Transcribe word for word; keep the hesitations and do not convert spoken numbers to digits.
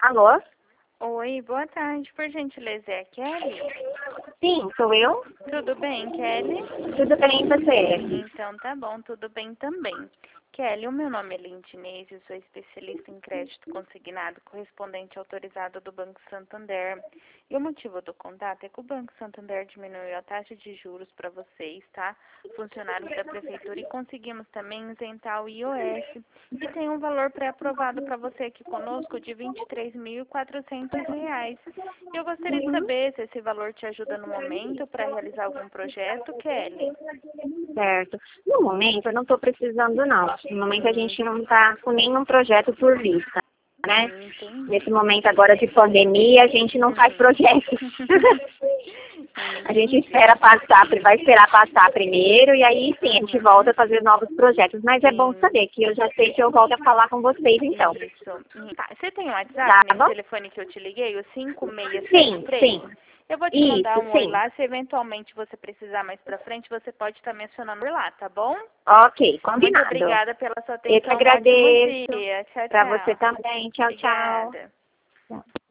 Alô? Oi, boa tarde. Por gentileza, é a Kelly? Sim, sou eu. Tudo bem, Kelly? Tudo bem, e você? Então tá bom, tudo bem também. Kelly, o meu nome é Lindinês, eu sou especialista em crédito consignado correspondente autorizado do Banco Santander. E o motivo do contato é que o Banco Santander diminuiu a taxa de juros para vocês, tá? Funcionários da prefeitura, e conseguimos também isentar o I O F. E tem um valor pré-aprovado para você aqui conosco de vinte e três mil e quatrocentos reais. Eu gostaria de saber se esse valor te ajuda no momento para realizar algum projeto, Kelly. Certo. No momento, eu não estou precisando, não. No momento, a Hum, gente não está com nenhum projeto por vista, né? hum, entendi. Nesse momento agora de pandemia, a gente não faz Uhum. projetos. A gente Entendi. espera passar, vai esperar passar primeiro e aí sim a gente volta a Uhum. fazer novos projetos. Mas é bom Sim, saber que eu já sei que eu volto a falar com vocês então. isso. Hum, Tá. Você tem um Tá WhatsApp nesse bom? telefone que eu te liguei, o cinco seis sete Sim, três? sim. Eu vou te mandar Isso, um oi sim. lá. Se eventualmente você precisar mais pra frente, você pode estar mencionando por lá, tá bom? Ok, Muito combinado. obrigada pela sua Eu que atenção. Um ótimo agradeço. dia. Tchau, Para você tchau. também. Tchau, tchau. Obrigada. Tchau.